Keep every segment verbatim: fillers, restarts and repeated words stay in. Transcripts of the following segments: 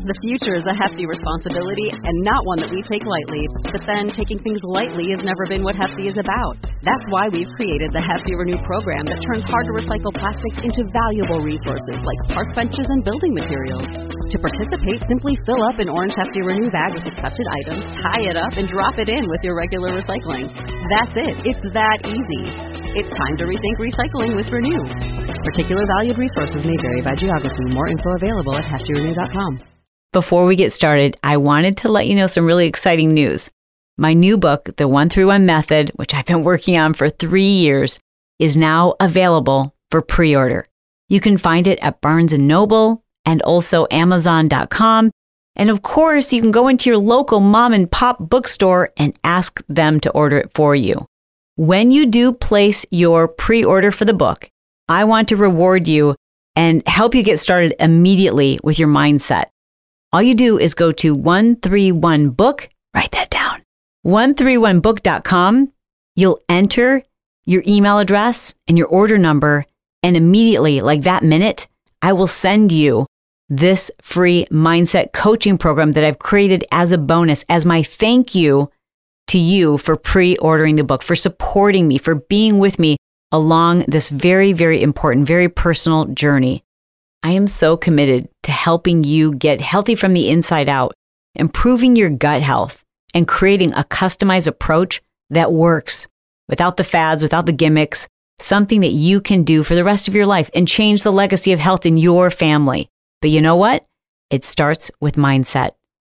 The future is a hefty responsibility and not one that we take lightly. But then taking things lightly has never been what Hefty is about. That's why we've created the Hefty Renew program that turns hard-to-recycle plastics into valuable resources like park benches and building materials. To participate, simply fill up an orange Hefty Renew bag with accepted items, tie it up, and drop it in with your regular recycling. That's it. It's that easy. It's time to rethink recycling with Renew. Particular valued resources may vary by geography. More info available at hefty renew dot com. Before we get started, I wanted to let you know some really exciting news. My new book, The one three one Method, which I've been working on for three years, is now available for pre-order. You can find it at Barnes and Noble and also amazon dot com. And of course, you can go into your local mom and pop bookstore and ask them to order it for you. When you do place your pre-order for the book, I want to reward you and help you get started immediately with your mindset. All you do is go to one three one book, write that down, one three one book dot com. You'll enter your email address and your order number, and immediately, like that minute, I will send you this free mindset coaching program that I've created as a bonus, as my thank you to you for pre-ordering the book, for supporting me, for being with me along this very, very important, very personal journey. I am so committed to helping you get healthy from the inside out, improving your gut health, and creating a customized approach that works without the fads, without the gimmicks, something that you can do for the rest of your life and change the legacy of health in your family. But you know what? It starts with mindset.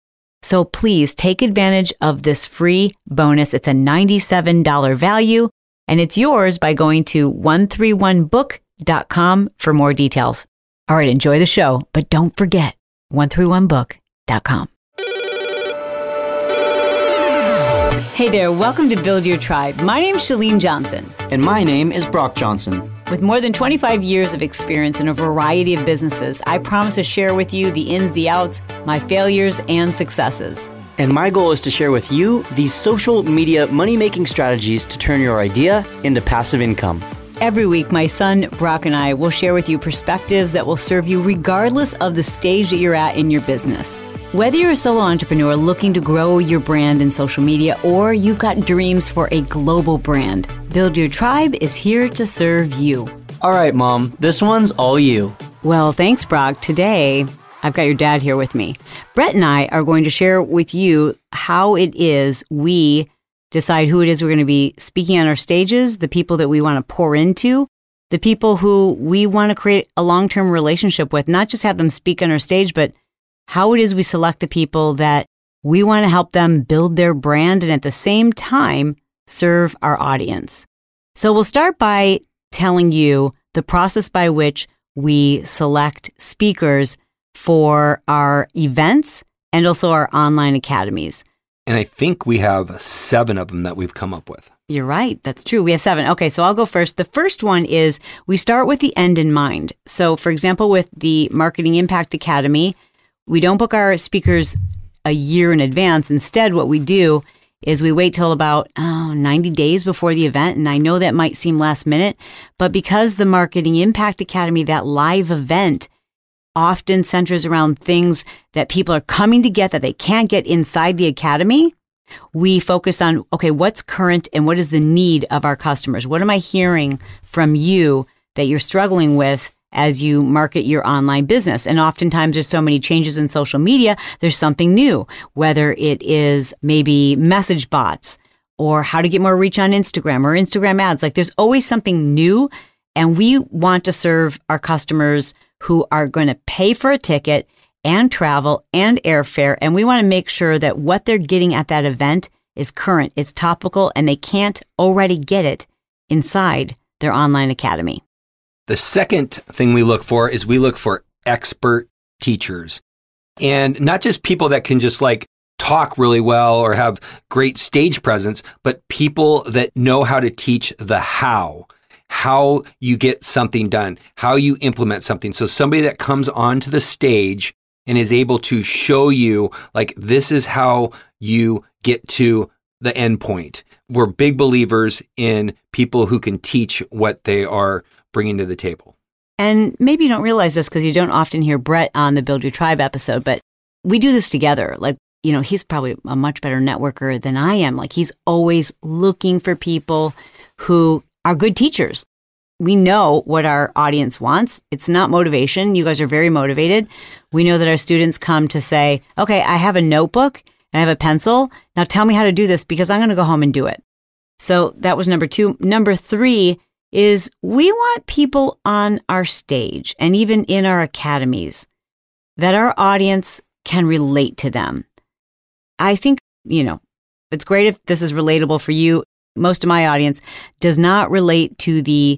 So please take advantage of this free bonus. It's a ninety-seven dollars value, and it's yours by going to one three one book dot com for more details. All right, enjoy the show, but don't forget one three one book dot com. Hey there, welcome to Build Your Tribe. My name is Chalene Johnson. And my name is Brock Johnson. With more than twenty-five years of experience in a variety of businesses, I promise to share with you the ins, the outs, my failures, and successes. And my goal is to share with you these social media money-making strategies to turn your idea into passive income. Every week, my son, Brock, and I will share with you perspectives that will serve you regardless of the stage that you're at in your business. Whether you're a solo entrepreneur looking to grow your brand in social media or you've got dreams for a global brand, Build Your Tribe is here to serve you. All right, Mom, this one's all you. Well, thanks, Brock. Today, I've got your dad here with me. Brett and I are going to share with you how it is we decide who it is we're going to be speaking on our stages, the people that we want to pour into, the people who we want to create a long-term relationship with, not just have them speak on our stage, but how it is we select the people that we want to help them build their brand and at the same time serve our audience. So we'll start by telling you the process by which we select speakers for our events and also our online academies. And I think we have seven of them that we've come up with. You're right. That's true. We have seven. Okay, so I'll go first. The first one is we start with the end in mind. So for example, with the Marketing Impact Academy, we don't book our speakers a year in advance. Instead, what we do is we wait till about oh, ninety days before the event. And I know that might seem last minute, but because the Marketing Impact Academy, that live event, often centers around things that people are coming to get that they can't get inside the academy, we focus on, okay, what's current and what is the need of our customers? What am I hearing from you that you're struggling with as you market your online business? And oftentimes there's so many changes in social media, there's something new, whether it is maybe message bots or how to get more reach on Instagram or Instagram ads. Like there's always something new, and we want to serve our customers who are going to pay for a ticket and travel and airfare. And we want to make sure that what they're getting at that event is current, it's topical, and they can't already get it inside their online academy. The second thing we look for is we look for expert teachers, and not just people that can just like talk really well or have great stage presence, but people that know how to teach the how, how you get something done, how you implement something. So somebody that comes onto the stage and is able to show you like, this is how you get to the end point. We're big believers in people who can teach what they are bringing to the table. And maybe you don't realize this because you don't often hear Brett on the Build Your Tribe episode, but we do this together. Like, you know, he's probably a much better networker than I am. Like, he's always looking for people who are good teachers. We know what our audience wants. It's not motivation. You guys are very motivated. We know that our students come to say, okay, I have a notebook and I have a pencil. Now tell me how to do this because I'm going to go home and do it. So that was number two. Number three is we want people on our stage and even in our academies that our audience can relate to them. I think, you know, it's great if this is relatable for you. Most of my audience does not relate to the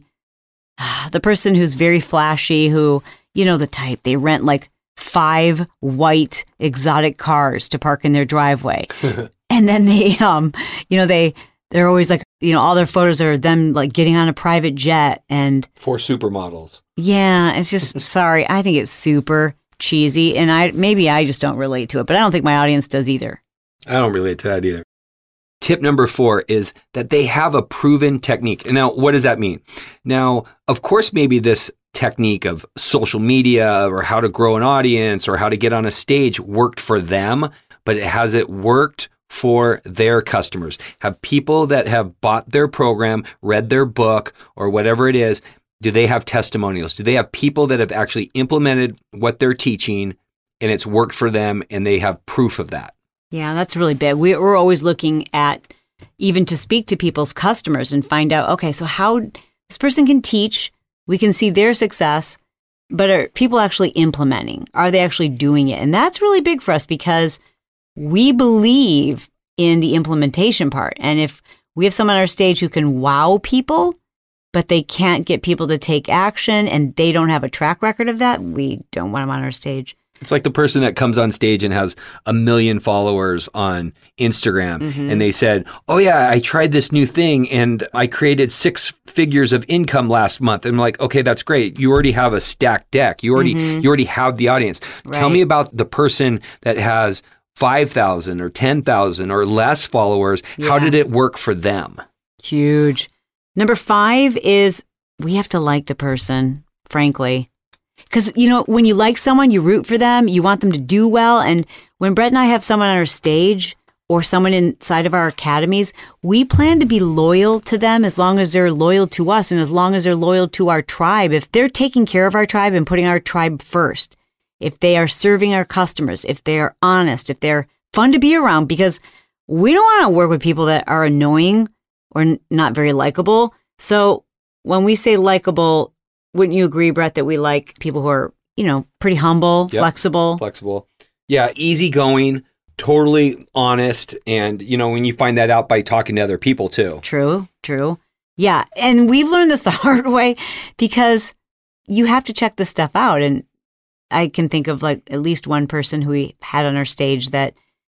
the person who's very flashy, who, you know, the type, they rent like five white exotic cars to park in their driveway. And then they, um, you know, they, they're always like, you know, all their photos are them like getting on a private jet and. For supermodels. Yeah. It's just, sorry. I think it's super cheesy and I, maybe I just don't relate to it, but I don't think my audience does either. I don't relate to that either. Tip number four is that they have a proven technique. Now, what does that mean? Now, of course, maybe this technique of social media or how to grow an audience or how to get on a stage worked for them, but has it worked for their customers? Have people that have bought their program, read their book, or whatever it is, do they have testimonials? Do they have people that have actually implemented what they're teaching and it's worked for them and they have proof of that? Yeah, that's really big. We, we're always looking at even to speak to people's customers and find out, okay, so how this person can teach, we can see their success, but are people actually implementing? Are they actually doing it? And that's really big for us because we believe in the implementation part. And if we have someone on our stage who can wow people, but they can't get people to take action and they don't have a track record of that, we don't want them on our stage. It's like the person that comes on stage and has a million followers on Instagram mm-hmm. and they said, oh yeah, I tried this new thing and I created six figures of income last month. And I'm like, okay, that's great. You already have a stacked deck. You already, mm-hmm. you already have the audience. Right. Tell me about the person that has five thousand or ten thousand or less followers. Yeah. How did it work for them? Huge. Number five is we have to like the person, frankly. Because, you know, when you like someone, you root for them, you want them to do well. And when Brett and I have someone on our stage or someone inside of our academies, we plan to be loyal to them as long as they're loyal to us and as long as they're loyal to our tribe. If they're taking care of our tribe and putting our tribe first, if they are serving our customers, if they are honest, if they're fun to be around, because we don't want to work with people that are annoying or n- not very likable. So when we say likable, wouldn't you agree, Brett, that we like people who are, you know, pretty humble, yep. flexible? Flexible. Yeah, easygoing, totally honest. And, you know, when you find that out by talking to other people, too. True, true. Yeah. And we've learned this the hard way because you have to check this stuff out. And I can think of like at least one person who we had on our stage that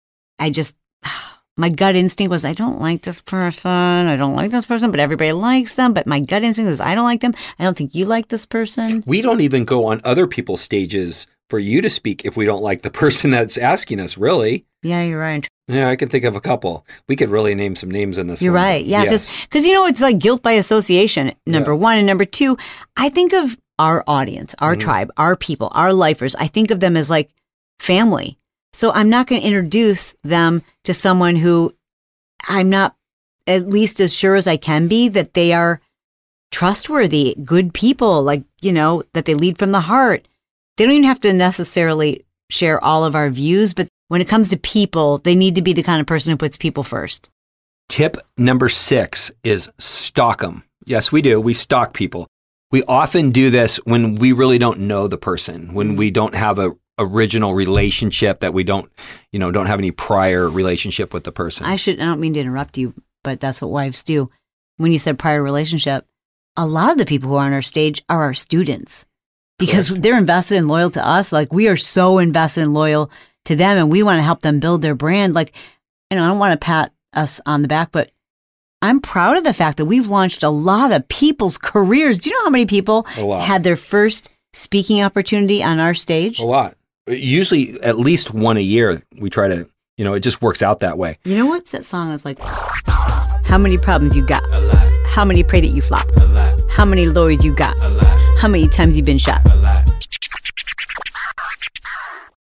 I just... my gut instinct was, I don't like this person. I don't like this person, but everybody likes them. But my gut instinct is, I don't like them. I don't think you like this person. We don't even go on other people's stages for you to speak if we don't like the person that's asking us, really. Yeah, you're right. Yeah, I can think of a couple. We could really name some names in this You're one. right. Yeah, because, yes. you know, it's like guilt by association, number yeah. one. And number two, I think of our audience, our mm-hmm. tribe, our people, our lifers. I think of them as like family. So I'm not going to introduce them to someone who I'm not at least as sure as I can be that they are trustworthy, good people, like, you know, that they lead from the heart. They don't even have to necessarily share all of our views, but when it comes to people, they need to be the kind of person who puts people first. Tip number six is stalk them. Yes, we do. We stalk people. We often do this when we really don't know the person, when we don't have a original relationship, that we don't, you know, don't have any prior relationship with the person. I should, I don't mean to interrupt you, but that's what wives do. When you said prior relationship, a lot of the people who are on our stage are our students because Correct. They're invested and loyal to us. Like we are so invested and loyal to them and we want to help them build their brand. Like, you know, I don't want to pat us on the back, but I'm proud of the fact that we've launched a lot of people's careers. Do you know how many people had their first speaking opportunity on our stage? A lot. Usually at least one a year. We try to, you know, it just works out that way. You know what's that song that's like, how many problems you got? How many pray that you flop? How many lawyers you got? How many times you been shot?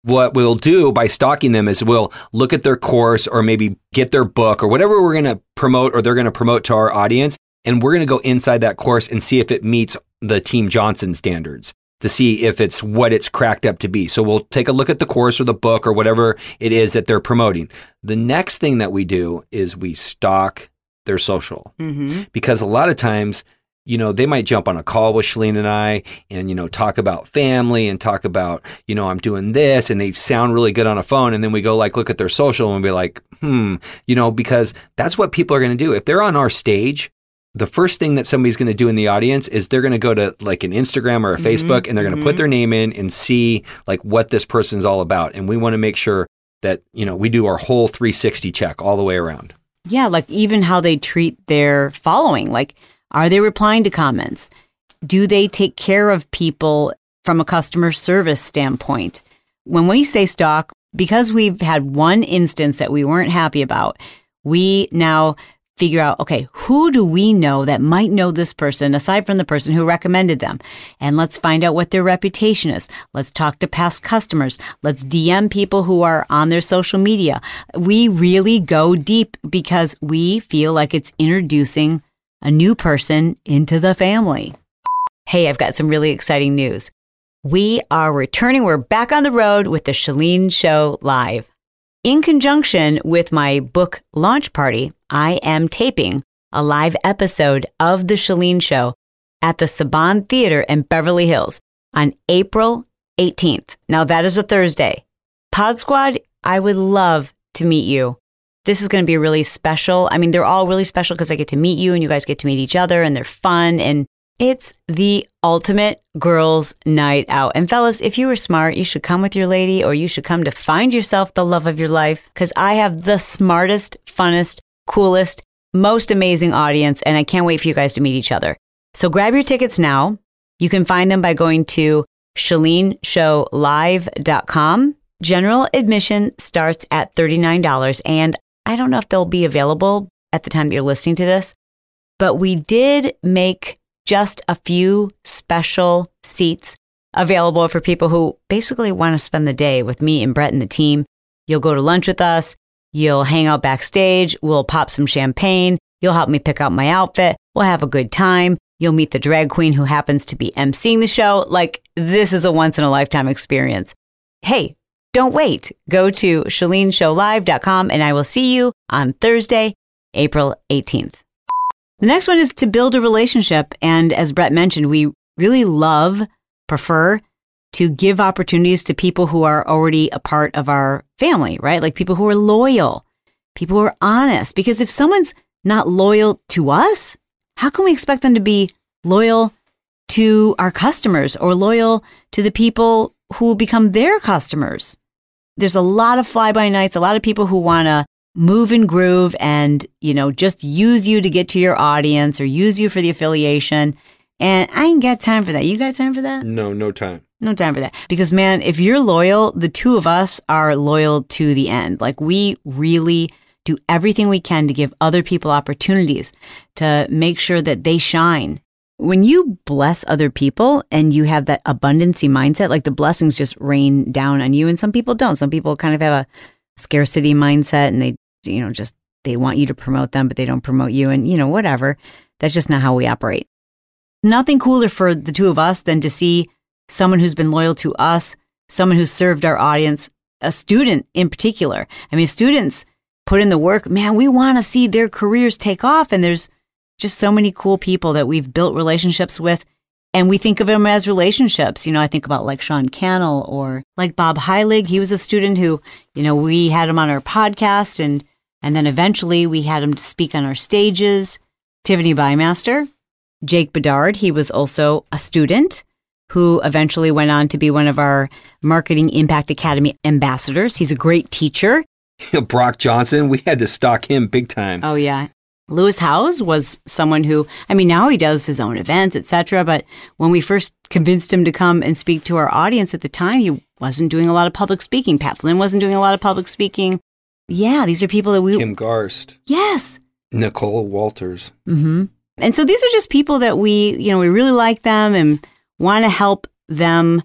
what we'll do by stalking them is we'll look at their course or maybe get their book or whatever we're going to promote or they're going to promote to our audience. And we're going to go inside that course and see if it meets the Team Johnson standards to see if it's what it's cracked up to be. So we'll take a look at the course or the book or whatever it is that they're promoting. The next thing that we do is we stalk their social. Mm-hmm. Because a lot of times, you know, they might jump on a call with Chalene and I and, you know, talk about family and talk about, you know, I'm doing this, and they sound really good on a phone. And then we go like, look at their social and be like, hmm, you know, because that's what people are going to do. If they're on our stage, the first thing that somebody's going to do in the audience is they're going to go to like an Instagram or a mm-hmm. Facebook, and they're going to mm-hmm. put their name in and see like what this person's all about. And we want to make sure that, you know, we do our whole three sixty check all the way around. Yeah, like even how they treat their following. Like, are they replying to comments? Do they take care of people from a customer service standpoint? When we say stalk, because we've had one instance that we weren't happy about, we now figure out, okay, who do we know that might know this person aside from the person who recommended them? And let's find out what their reputation is. Let's talk to past customers. Let's D M people who are on their social media. We really go deep because we feel like it's introducing a new person into the family. Hey, I've got some really exciting news. We are returning. We're back on the road with the Chalene Show Live. In conjunction with my book launch party, I am taping a live episode of The Chalene Show at the Saban Theater in Beverly Hills on April eighteenth. Now, that is a Thursday. Pod Squad, I would love to meet you. This is going to be really special. I mean, they're all really special because I get to meet you and you guys get to meet each other, and they're fun, and it's the ultimate girls' night out. And fellas, if you were smart, you should come with your lady, or you should come to find yourself the love of your life, because I have the smartest, funnest, coolest, most amazing audience, and I can't wait for you guys to meet each other. So grab your tickets now. You can find them by going to chalene show live dot com. General admission starts at thirty-nine dollars, and I don't know if they'll be available at the time that you're listening to this, but we did make just a few special seats available for people who basically want to spend the day with me and Brett and the team. You'll go to lunch with us. You'll hang out backstage. We'll pop some champagne. You'll help me pick out my outfit. We'll have a good time. You'll meet the drag queen who happens to be emceeing the show. Like, this is a once-in-a-lifetime experience. Hey, don't wait. Go to chalene show live dot com, and I will see you on Thursday, April eighteenth. The next one is to build a relationship. And as Brett mentioned, we really love, prefer to give opportunities to people who are already a part of our family, right? Like people who are loyal, people who are honest. Because if someone's not loyal to us, how can we expect them to be loyal to our customers or loyal to the people who will become their customers? There's a lot of fly-by-nights, a lot of people who want to move and groove and, you know, just use you to get to your audience or use you for the affiliation. And I ain't got time for that. You got time for that? No, no time. No time for that. Because, man, if you're loyal, the two of us are loyal to the end. Like, we really do everything we can to give other people opportunities to make sure that they shine. When you bless other people and you have that abundancy mindset, like the blessings just rain down on you. And some people don't. Some people kind of have a scarcity mindset and they, you know, just, they want you to promote them, but they don't promote you. And, you know, whatever. That's just not how we operate. Nothing cooler for the two of us than to see someone who's been loyal to us, someone who's served our audience, a student in particular. I mean, if students put in the work, man, we want to see their careers take off. And there's just so many cool people that we've built relationships with. And we think of them as relationships. You know, I think about like Sean Cannell or like Bob Heilig. He was a student who, you know, we had him on our podcast and and then eventually we had him to speak on our stages. Tiffany Bymaster, Jake Bedard, he was also a student who eventually went on to be one of our Marketing Impact Academy ambassadors. He's a great teacher. Brock Johnson, we had to stalk him big time. Oh, yeah. Lewis Howes was someone who, I mean, now he does his own events, et cetera. But when we first convinced him to come and speak to our audience at the time, he wasn't doing a lot of public speaking. Pat Flynn wasn't doing a lot of public speaking. Yeah, these are people that we... Kim Garst. Yes. Nicole Walters. Mm-hmm. And so these are just people that we, you know, we really like them and want to help them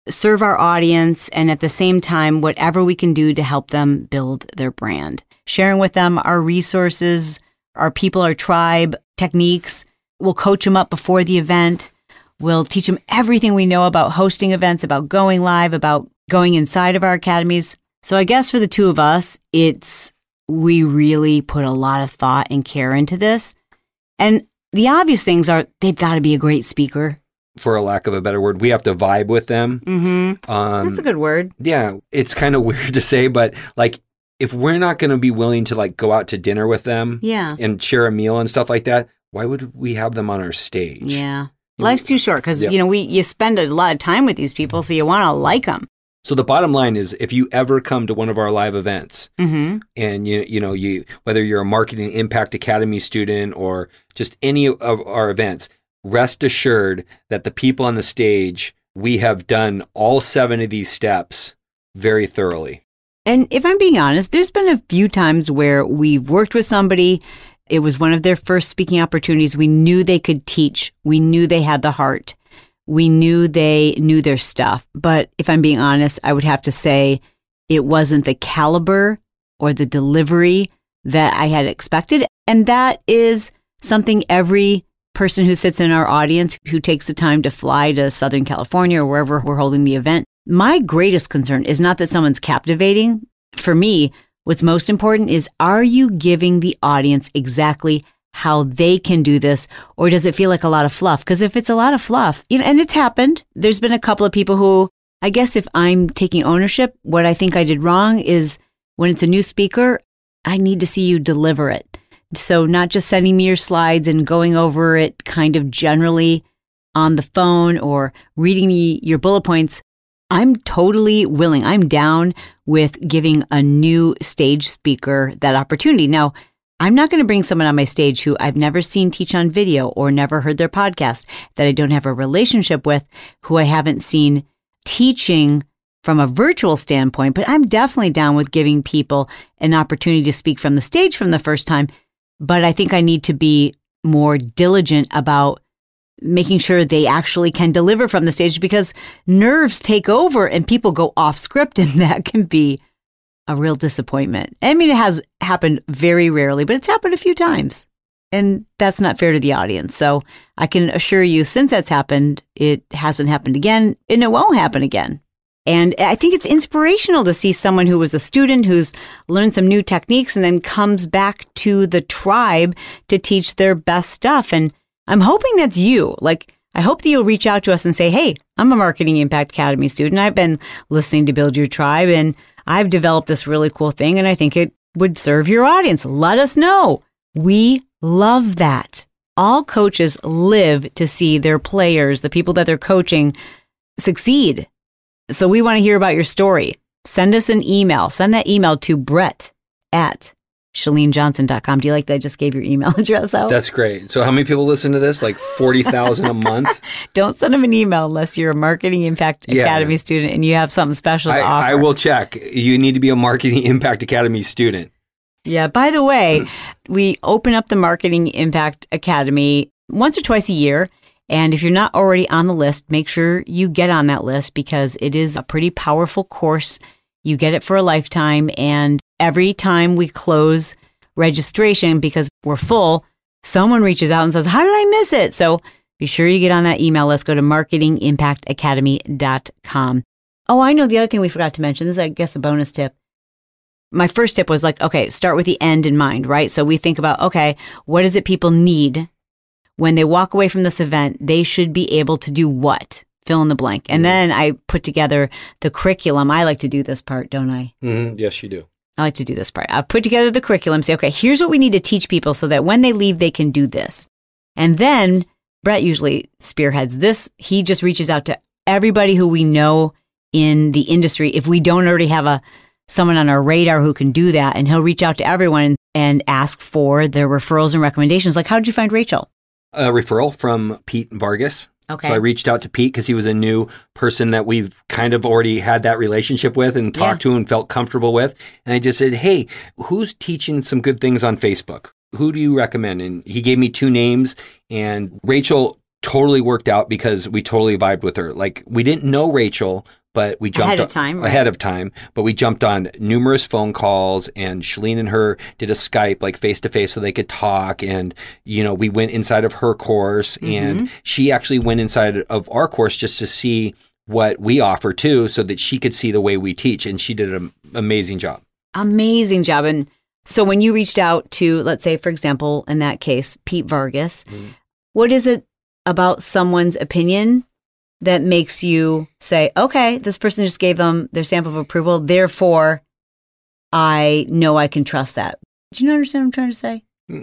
serve our audience, and at the same time, whatever we can do to help them build their brand. Sharing with them our resources, our people, our tribe, techniques. We'll coach them up before the event. We'll teach them everything we know about hosting events, about going live, about going inside of our academies. So I guess for the two of us, it's we really put a lot of thought and care into this. And the obvious things are they've got to be a great speaker. For a lack of a better word, we have to vibe with them. Mm-hmm. Um, That's a good word. Yeah. It's kind of weird to say, but like if we're not going to be willing to like go out to dinner with them yeah. and share a meal and stuff like that, why would we have them on our stage? Yeah. Life's too short because, yeah. you know, we you spend a lot of time with these people, so you want to like them. So the bottom line is if you ever come to one of our live events mm-hmm. and, you you know, you whether you're a Marketing Impact Academy student or just any of our events, rest assured that the people on the stage, we have done all seven of these steps very thoroughly. And if I'm being honest, there's been a few times where we've worked with somebody. It was one of their first speaking opportunities. We knew they could teach. We knew they had the heart. We knew they knew their stuff. But if I'm being honest, I would have to say it wasn't the caliber or the delivery that I had expected. And that is something every person who sits in our audience who takes the time to fly to Southern California or wherever we're holding the event. My greatest concern is not that someone's captivating. For me, what's most important is, are you giving the audience exactly how they can do this, or does it feel like a lot of fluff? Because if it's a lot of fluff, you know, and it's happened, there's been a couple of people who, I guess if I'm taking ownership, what I think I did wrong is when it's a new speaker, I need to see you deliver it. So not just sending me your slides and going over it kind of generally on the phone or reading me your bullet points. I'm totally willing. I'm down with giving a new stage speaker that opportunity. Now, I'm not going to bring someone on my stage who I've never seen teach on video or never heard their podcast, that I don't have a relationship with, who I haven't seen teaching from a virtual standpoint, but I'm definitely down with giving people an opportunity to speak from the stage from the first time. But I think I need to be more diligent about making sure they actually can deliver from the stage, because nerves take over and people go off script, and that can be a real disappointment. I mean, it has happened very rarely, but it's happened a few times. And that's not fair to the audience. So I can assure you, since that's happened, it hasn't happened again, and it won't happen again. And I think it's inspirational to see someone who was a student who's learned some new techniques and then comes back to the tribe to teach their best stuff. And I'm hoping that's you. Like, I hope that you'll reach out to us and say, hey, I'm a Marketing Impact Academy student. I've been listening to Build Your Tribe, and I've developed this really cool thing, and I think it would serve your audience. Let us know. We love that. All coaches live to see their players, the people that they're coaching, succeed. So we want to hear about your story. Send us an email. Send that email to Brett at Chalene Johnson dot com. Do you like that I just gave your email address out? That's great. So how many people listen to this? Like forty thousand a month? Don't send them an email unless you're a Marketing Impact yeah. Academy student and you have something special to I, offer. I will check. You need to be a Marketing Impact Academy student. Yeah. By the way, we open up the Marketing Impact Academy once or twice a year. And if you're not already on the list, make sure you get on that list, because it is a pretty powerful course. You get it for a lifetime. And every time we close registration, because we're full, someone reaches out and says, how did I miss it? So be sure you get on that email list. Go to marketing impact academy dot com. Oh, I know the other thing we forgot to mention. This is, I guess, a bonus tip. My first tip was like, okay, start with the end in mind, right? So we think about, okay, what is it people need? When they walk away from this event, they should be able to do what? Fill in the blank. And mm-hmm. then I put together the curriculum. I like to do this part, don't I? Mm-hmm. Yes, you do. I like to do this part. I put together the curriculum, say, okay, here's what we need to teach people so that when they leave, they can do this. And then Brett usually spearheads this. He just reaches out to everybody who we know in the industry. If we don't already have a someone on our radar who can do that, and he'll reach out to everyone and ask for their referrals and recommendations. Like, how did you find Rachel? A referral from Pete Vargas. Okay. So I reached out to Pete because he was a new person that we've kind of already had that relationship with and talked yeah. to and felt comfortable with. And I just said, hey, who's teaching some good things on Facebook? Who do you recommend? And he gave me two names, and Rachel totally worked out because we totally vibed with her. Like, we didn't know Rachel, but we jumped ahead of on, time, right? ahead of time, but we jumped on numerous phone calls, and Shalene and her did a Skype, like face to face, so they could talk. And, you know, we went inside of her course, mm-hmm. and she actually went inside of our course just to see what we offer too, so that she could see the way we teach. And she did an amazing job. Amazing job. And so when you reached out to, let's say, for example, in that case, Pete Vargas, mm-hmm. what is it about someone's opinion that makes you say, okay, this person just gave them their stamp of approval, therefore I know I can trust that? Do you understand what I'm trying to say?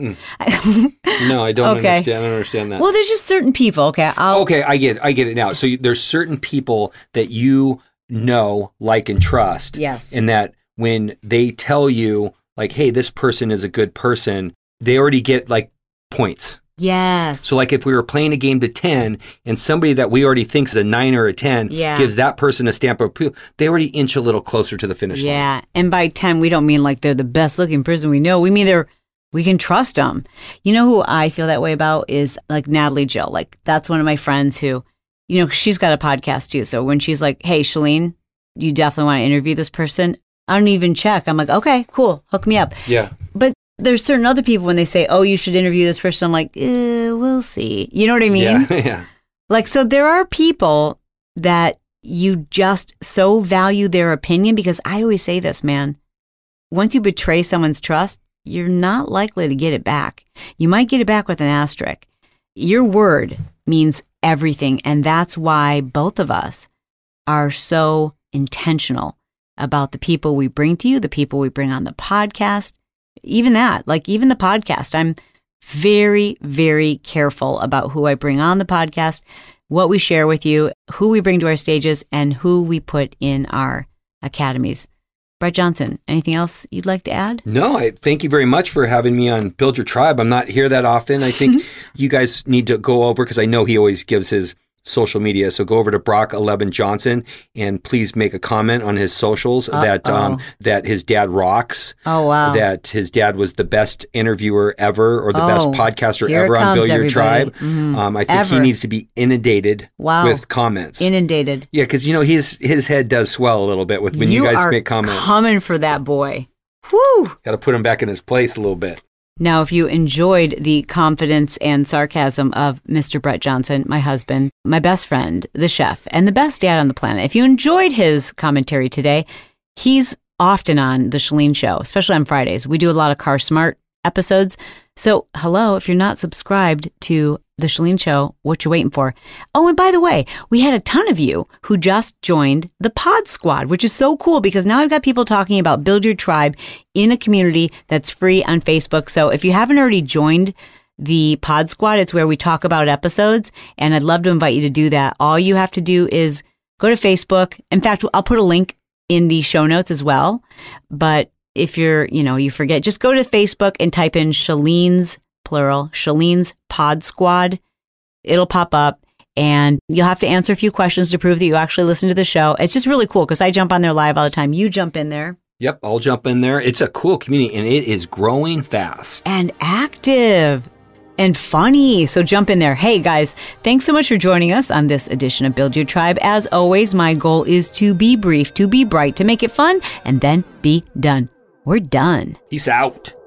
No, I don't okay. understand. I don't understand that. Well, there's just certain people. Okay, I'll... okay, I get it. I get it now. So you, there's certain people that you know, like, and trust. Yes. And that when they tell you, like, hey, this person is a good person, they already get, like, points. Yes. So, like, if we were playing a game to ten and somebody that we already think is a nine or a ten yeah. gives that person a stamp of approval, they already inch a little closer to the finish yeah. line. Yeah. And by ten, we don't mean like they're the best looking person we know. We mean they're, we can trust them. You know who I feel that way about is like Natalie Jill. Like, that's one of my friends who, you know, she's got a podcast too. So when she's like, hey, Shalene, you definitely want to interview this person, I don't even check. I'm like, okay, cool. Hook me up. Yeah. But there's certain other people when they say, oh, you should interview this person, I'm like, eh, we'll see. You know what I mean? Yeah. yeah. Like, so there are people that you just so value their opinion, because I always say this, man, once you betray someone's trust, you're not likely to get it back. You might get it back with an asterisk. Your word means everything. And that's why both of us are so intentional about the people we bring to you, the people we bring on the podcast. Even that, like even the podcast, I'm very, very careful about who I bring on the podcast, what we share with you, who we bring to our stages, and who we put in our academies. Brett Johnson, anything else you'd like to add? No, I thank you very much for having me on Build Your Tribe. I'm not here that often. I think you guys need to go over, because I know he always gives his social media. So go over to Brock eleven Johnson and please make a comment on his socials Uh-oh. that um, that his dad rocks. Oh, wow. That his dad was the best interviewer ever, or the oh, best podcaster here ever comes, on Build Your everybody. Tribe. Mm, um, I think ever. he needs to be inundated wow. with comments. Inundated. Yeah, because, you know, his his head does swell a little bit with when you, you guys are make comments. Coming for that boy. Whew. Got to put him back in his place a little bit. Now, if you enjoyed the confidence and sarcasm of Mister Brett Johnson, my husband, my best friend, the chef, and the best dad on the planet, if you enjoyed his commentary today, he's often on The Shalene Show, especially on Fridays. We do a lot of Car Smart episodes. So, hello, if you're not subscribed to The Shalene Show, what you waiting for? Oh, and by the way, we had a ton of you who just joined the Pod Squad, which is so cool because now I've got people talking about Build Your Tribe in a community that's free on Facebook. So if you haven't already joined the Pod Squad, it's where we talk about episodes, and I'd love to invite you to do that. All you have to do is go to Facebook. In fact, I'll put a link in the show notes as well. But if you're, you know, you forget, just go to Facebook and type in Shalene's, plural, Shalene's Pod Squad. It'll pop up and you'll have to answer a few questions to prove that you actually listen to the show. It's just really cool because I jump on there live all the time. You jump in there. Yep, I'll jump in there. It's a cool community and it is growing fast. And active and funny. So jump in there. Hey guys, thanks so much for joining us on this edition of Build Your Tribe. As always, my goal is to be brief, to be bright, to make it fun, and then be done. We're done. Peace out.